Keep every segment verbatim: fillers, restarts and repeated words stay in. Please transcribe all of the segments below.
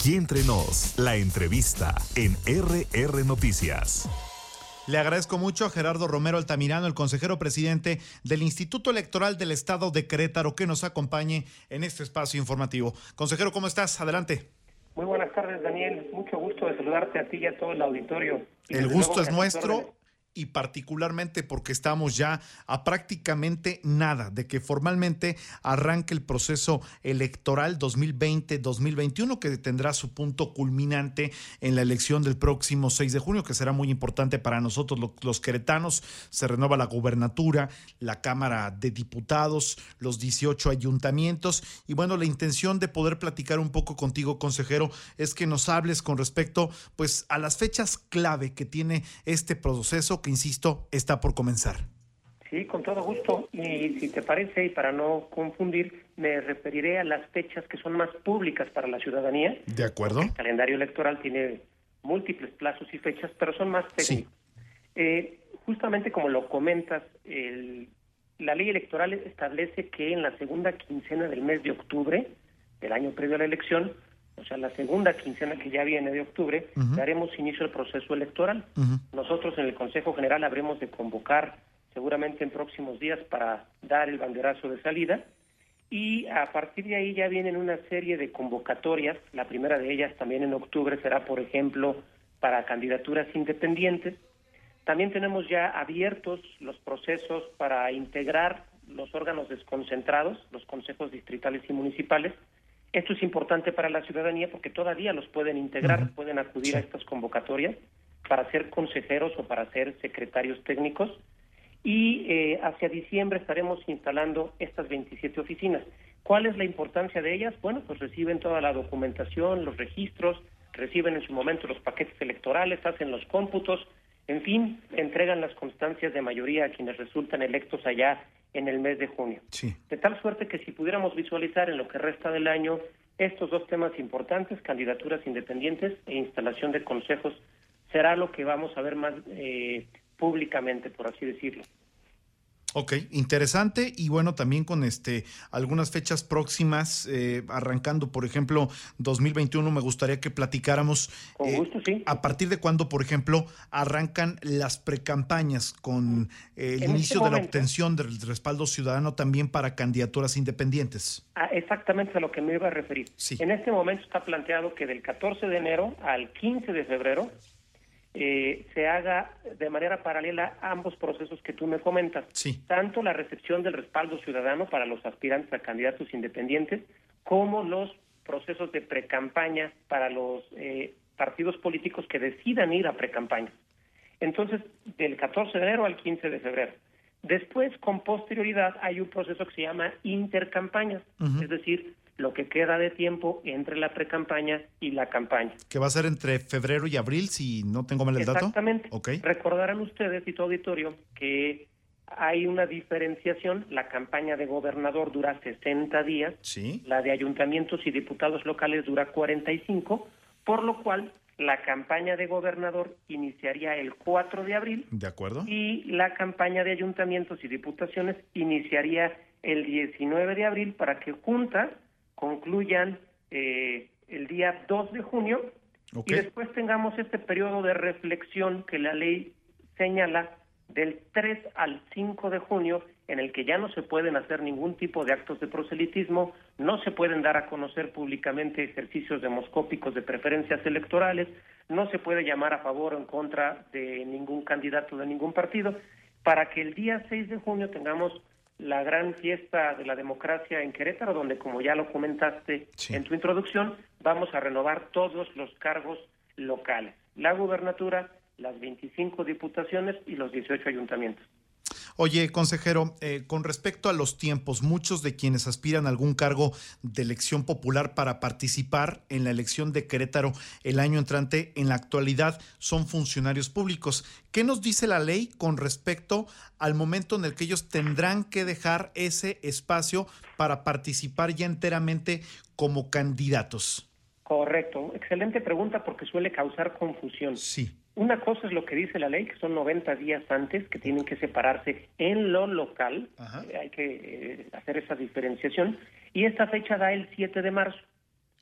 Aquí entre nos, la entrevista en R R Noticias. Le agradezco mucho a Gerardo Romero Altamirano, el consejero presidente del Instituto Electoral del Estado de Querétaro, que nos acompañe en este espacio informativo. Consejero, ¿cómo estás? Adelante. Muy buenas tardes, Daniel. Mucho gusto de saludarte a ti y a todo el auditorio. Y el gusto es nuestro, y particularmente porque estamos ya a prácticamente nada de que formalmente arranque el proceso electoral dos mil veinte dos mil veintiuno, que tendrá su punto culminante en la elección del próximo seis de junio, que será muy importante para nosotros los, los queretanos. Se renueva la gubernatura, la Cámara de Diputados, los dieciocho ayuntamientos, y bueno, la intención de poder platicar un poco contigo, consejero, es que nos hables con respecto pues a las fechas clave que tiene este proceso, que insisto, está por comenzar. Sí, con todo gusto. Y si te parece, y para no confundir, me referiré a las fechas que son más públicas para la ciudadanía. De acuerdo. El calendario electoral tiene múltiples plazos y fechas, pero son más técnicos. Sí. Eh, justamente como lo comentas, el, la ley electoral establece que en la segunda quincena del mes de octubre, del año previo a la elección, o sea, la segunda quincena que ya viene de octubre, uh-huh. daremos inicio al proceso electoral. Uh-huh. Nosotros en el Consejo General habremos de convocar seguramente en próximos días para dar el banderazo de salida, y a partir de ahí ya vienen una serie de convocatorias. La primera de ellas también en octubre será, por ejemplo, para candidaturas independientes. También tenemos ya abiertos los procesos para integrar los órganos desconcentrados, los consejos distritales y municipales. Esto es importante para la ciudadanía porque todavía los pueden integrar, uh-huh. pueden acudir sí. a estas convocatorias para ser consejeros o para ser secretarios técnicos. Y eh, hacia diciembre estaremos instalando estas veintisiete oficinas. ¿Cuál es la importancia de ellas? Bueno, pues reciben toda la documentación, los registros, reciben en su momento los paquetes electorales, hacen los cómputos, en fin, entregan las constancias de mayoría a quienes resultan electos allá en el mes de junio. Sí. De tal suerte que si pudiéramos visualizar en lo que resta del año estos dos temas importantes, candidaturas independientes e instalación de consejos, será lo que vamos a ver más eh, públicamente, por así decirlo. Ok, interesante, y bueno, también con este algunas fechas próximas, eh, arrancando, por ejemplo, dos mil veintiuno, me gustaría que platicáramos. Con eh, gusto, sí. ¿A partir de cuándo, por ejemplo, arrancan las precampañas con eh, el en inicio este de momento, la obtención del respaldo ciudadano también para candidaturas independientes? Ah, exactamente a lo que me iba a referir. Sí. En este momento está planteado que del catorce de enero al quince de febrero Eh, se haga de manera paralela ambos procesos que tú me comentas, sí. tanto la recepción del respaldo ciudadano para los aspirantes a candidatos independientes, como los procesos de precampaña para los eh, partidos políticos que decidan ir a precampaña. Entonces, del catorce de enero al quince de febrero. Después, con posterioridad, hay un proceso que se llama intercampañas, uh-huh. es decir, lo que queda de tiempo entre la precampaña y la campaña. ¿Que va a ser entre febrero y abril, si no tengo mal el dato? Exactamente. Okay. Recordarán ustedes y tu auditorio que hay una diferenciación. La campaña de gobernador dura sesenta días, sí. la de ayuntamientos y diputados locales dura cuarenta y cinco, por lo cual la campaña de gobernador iniciaría el cuatro de abril. De acuerdo. Y la campaña de ayuntamientos y diputaciones iniciaría el diecinueve de abril, para que juntas concluyan eh, el día dos de junio, okay. y después tengamos este periodo de reflexión que la ley señala del tres al cinco de junio, en el que ya no se pueden hacer ningún tipo de actos de proselitismo, no se pueden dar a conocer públicamente ejercicios demoscópicos de preferencias electorales, no se puede llamar a favor o en contra de ningún candidato de ningún partido, para que el día seis de junio tengamos la gran fiesta de la democracia en Querétaro, donde, como ya lo comentaste sí. en tu introducción, vamos a renovar todos los cargos locales, la gubernatura, las veinticinco diputaciones y los dieciocho ayuntamientos. Oye, consejero, eh, con respecto a los tiempos, muchos de quienes aspiran a algún cargo de elección popular para participar en la elección de Querétaro el año entrante, en la actualidad son funcionarios públicos. ¿Qué nos dice la ley con respecto al momento en el que ellos tendrán que dejar ese espacio para participar ya enteramente como candidatos? Correcto, excelente pregunta porque suele causar confusión. Sí. Una cosa es lo que dice la ley, que son noventa días antes, que tienen que separarse en lo local, eh, hay que eh, hacer esa diferenciación, y esta fecha da el siete de marzo.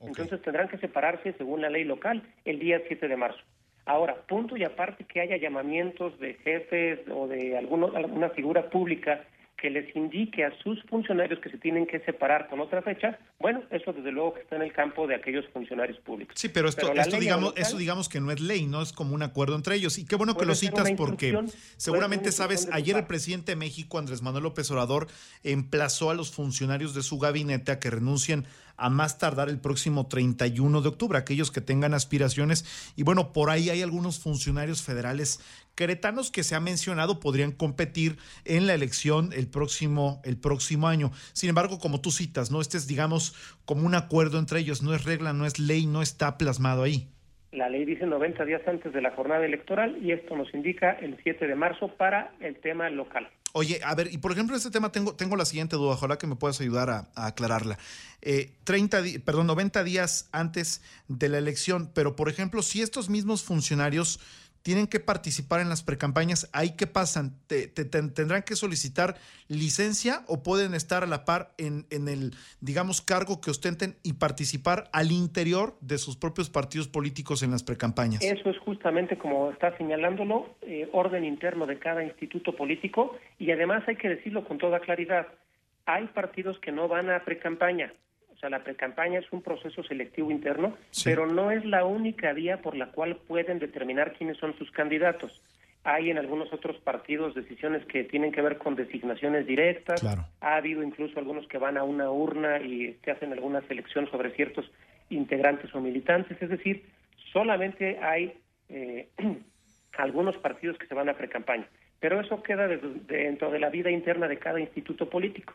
Okay. Entonces tendrán que separarse según la ley local el día siete de marzo. Ahora, punto y aparte que haya llamamientos de jefes o de alguno, alguna figura pública que les indique a sus funcionarios que se tienen que separar con otra fecha, bueno, eso desde luego que está en el campo de aquellos funcionarios públicos. Sí, pero esto, pero esto digamos, local, eso digamos que no es ley, no es como un acuerdo entre ellos. Y qué bueno que lo citas porque seguramente sabes, ayer el presidente de México, Andrés Manuel López Obrador, emplazó a los funcionarios de su gabinete a que renuncien a más tardar el próximo treinta y uno de octubre, aquellos que tengan aspiraciones. Y bueno, por ahí hay algunos funcionarios federales queretanos que se ha mencionado podrían competir en la elección el próximo, el próximo año. Sin embargo, como tú citas, ¿no? Este es, digamos, como un acuerdo entre ellos, no es regla, no es ley, no está plasmado ahí. La ley dice noventa días antes de la jornada electoral y esto nos indica el siete de marzo para el tema local. Oye, a ver, y por ejemplo, este tema tengo, tengo la siguiente duda, ojalá que me puedas ayudar a, a aclararla. Eh, treinta, perdón, noventa días antes de la elección, pero por ejemplo, si estos mismos funcionarios tienen que participar en las precampañas, ¿ahí qué pasan? ¿Te, te, te, ¿Tendrán que solicitar licencia o pueden estar a la par en, en el, digamos, cargo que ostenten y participar al interior de sus propios partidos políticos en las precampañas? Eso es justamente como está señalándolo, eh, orden interno de cada instituto político y además hay que decirlo con toda claridad, hay partidos que no van a precampaña. O sea, la precampaña es un proceso selectivo interno, sí, pero no es la única vía por la cual pueden determinar quiénes son sus candidatos. Hay en algunos otros partidos decisiones que tienen que ver con designaciones directas. Claro. Ha habido incluso algunos que van a una urna y te hacen alguna selección sobre ciertos integrantes o militantes. Es decir, solamente hay eh, algunos partidos que se van a precampaña. Pero eso queda de, de, dentro de la vida interna de cada instituto político.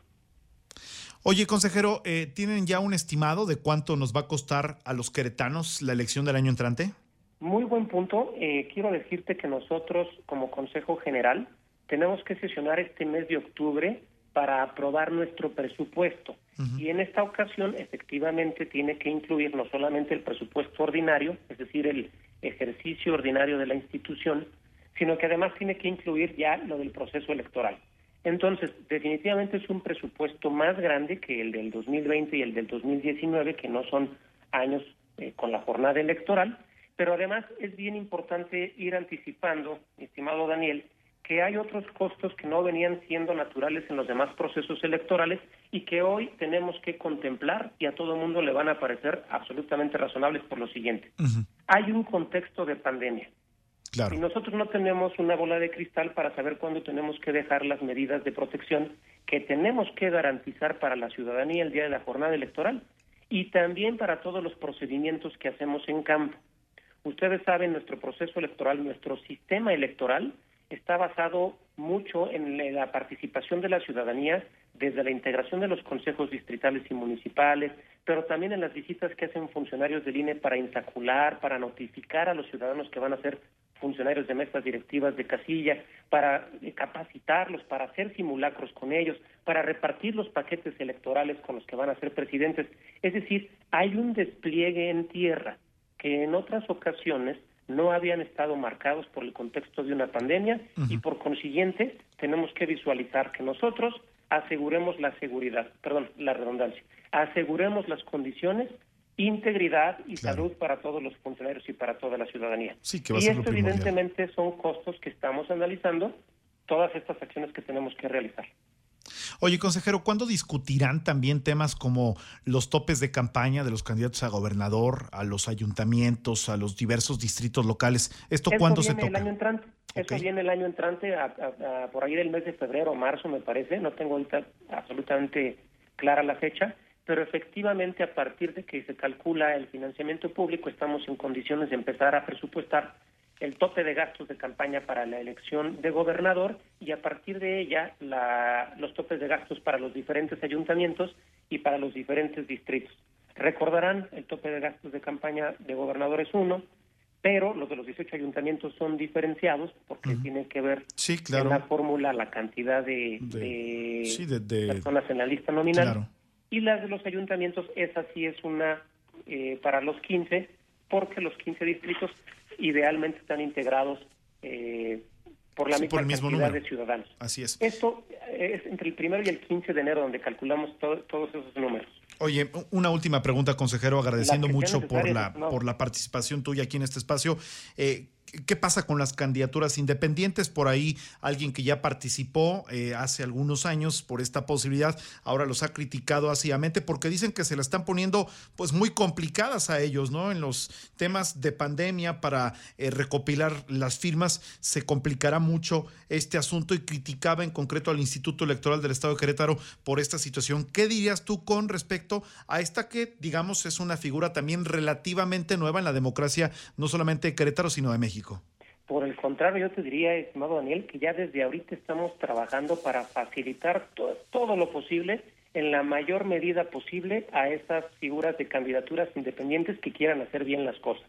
Oye, consejero, eh, ¿tienen ya un estimado de cuánto nos va a costar a los queretanos la elección del año entrante? Muy buen punto. Eh, quiero decirte que nosotros, como Consejo General, tenemos que sesionar este mes de octubre para aprobar nuestro presupuesto. Uh-huh. Y en esta ocasión, efectivamente, tiene que incluir no solamente el presupuesto ordinario, es decir, el ejercicio ordinario de la institución, sino que además tiene que incluir ya lo del proceso electoral. Entonces, definitivamente es un presupuesto más grande que el del dos mil veinte y el del dos mil diecinueve, que no son años eh, con la jornada electoral, pero además es bien importante ir anticipando, estimado Daniel, que hay otros costos que no venían siendo naturales en los demás procesos electorales y que hoy tenemos que contemplar y a todo el mundo le van a parecer absolutamente razonables por lo siguiente. Uh-huh. Hay un contexto de pandemia. Claro. Y nosotros no tenemos una bola de cristal para saber cuándo tenemos que dejar las medidas de protección que tenemos que garantizar para la ciudadanía el día de la jornada electoral y también para todos los procedimientos que hacemos en campo. Ustedes saben, nuestro proceso electoral, nuestro sistema electoral está basado mucho en la participación de la ciudadanía desde la integración de los consejos distritales y municipales, pero también en las visitas que hacen funcionarios del I N E para insacular, para notificar a los ciudadanos que van a ser funcionarios de mesas directivas de casilla, para capacitarlos, para hacer simulacros con ellos, para repartir los paquetes electorales con los que van a ser presidentes. Es decir, hay un despliegue en tierra que en otras ocasiones no habían estado marcados por el contexto de una pandemia uh-huh. y por consiguiente tenemos que visualizar que nosotros aseguremos la seguridad, perdón, la redundancia, aseguremos las condiciones, integridad y claro. salud para todos los funcionarios y para toda la ciudadanía. Sí, que va a y ser esto evidentemente son costos que estamos analizando, todas estas acciones que tenemos que realizar. Oye, consejero, ¿cuándo discutirán también temas como los topes de campaña de los candidatos a gobernador, a los ayuntamientos, a los diversos distritos locales? ¿Esto, ¿Esto cuándo se toca? El año entrante. Okay. Eso viene el año entrante, a, a, a, por ahí del mes de febrero o marzo, me parece. No tengo ahorita absolutamente clara la fecha, pero efectivamente a partir de que se calcula el financiamiento público, estamos en condiciones de empezar a presupuestar el tope de gastos de campaña para la elección de gobernador y a partir de ella la, los topes de gastos para los diferentes ayuntamientos y para los diferentes distritos. Recordarán, el tope de gastos de campaña de gobernador es uno, pero los de los dieciocho ayuntamientos son diferenciados porque uh-huh. tienen que ver sí, claro. en la fórmula la cantidad de, de, de, sí, de, de personas en la lista nominal. Claro. Y las de los ayuntamientos, esa sí es una eh, para los quince, porque los quince distritos idealmente están integrados eh, por la sí, misma por el mismo cantidad número. de ciudadanos. Así es. Esto es entre el primero y el quince de enero donde calculamos to- todos esos números. Oye, una última pregunta, consejero, agradeciendo mucho por la, no. por la participación tuya aquí en este espacio. Eh, ¿Qué pasa con las candidaturas independientes? Por ahí alguien que ya participó eh, hace algunos años por esta posibilidad, ahora los ha criticado ácidamente porque dicen que se la están poniendo pues muy complicadas a ellos, ¿no? En los temas de pandemia para eh, recopilar las firmas se complicará mucho este asunto y criticaba en concreto al Instituto Electoral del Estado de Querétaro por esta situación. ¿Qué dirías tú con respecto a esta que, digamos, es una figura también relativamente nueva en la democracia, no solamente de Querétaro, sino de México? Por el contrario, yo te diría, estimado Daniel, que ya desde ahorita estamos trabajando para facilitar to- todo lo posible, en la mayor medida posible, a esas figuras de candidaturas independientes que quieran hacer bien las cosas.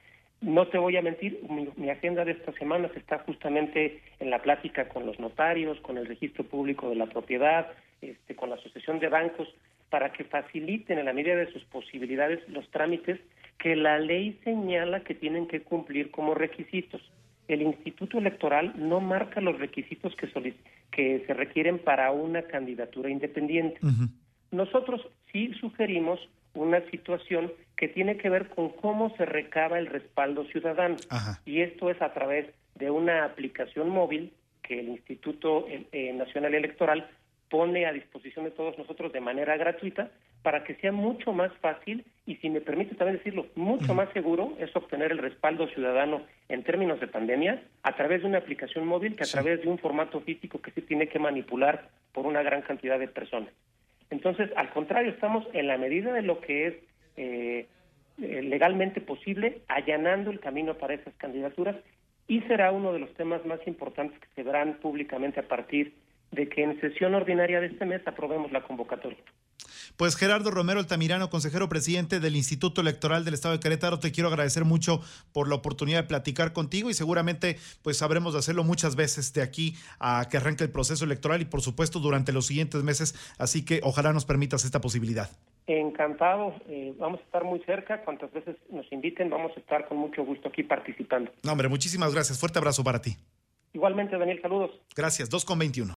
No te voy a mentir, mi, mi agenda de estas semanas está justamente en la plática con los notarios, con el registro público de la propiedad, este, con la asociación de bancos, para que faciliten en la medida de sus posibilidades los trámites que la ley señala que tienen que cumplir como requisitos. El Instituto Electoral no marca los requisitos que, solic- que se requieren para una candidatura independiente. Uh-huh. Nosotros sí sugerimos una situación que tiene que ver con cómo se recaba el respaldo ciudadano. Ajá. Y esto es a través de una aplicación móvil que el Instituto eh, Nacional Electoral pone a disposición de todos nosotros de manera gratuita para que sea mucho más fácil y, si me permite también decirlo, mucho más seguro es obtener el respaldo ciudadano en términos de pandemia a través de una aplicación móvil que a sí. través de un formato físico que se tiene que manipular por una gran cantidad de personas. Entonces, al contrario, estamos en la medida de lo que es eh, eh, legalmente posible allanando el camino para esas candidaturas y será uno de los temas más importantes que se verán públicamente a partir de que en sesión ordinaria de este mes aprobemos la convocatoria. Pues Gerardo Romero Altamirano, consejero presidente del Instituto Electoral del Estado de Querétaro, te quiero agradecer mucho por la oportunidad de platicar contigo y seguramente pues sabremos de hacerlo muchas veces de aquí a que arranque el proceso electoral y por supuesto durante los siguientes meses, así que ojalá nos permitas esta posibilidad. Encantado, eh, vamos a estar muy cerca, cuantas veces nos inviten vamos a estar con mucho gusto aquí participando. No, hombre, muchísimas gracias, fuerte abrazo para ti. Igualmente, Daniel, saludos. Gracias, dos con veintiuno.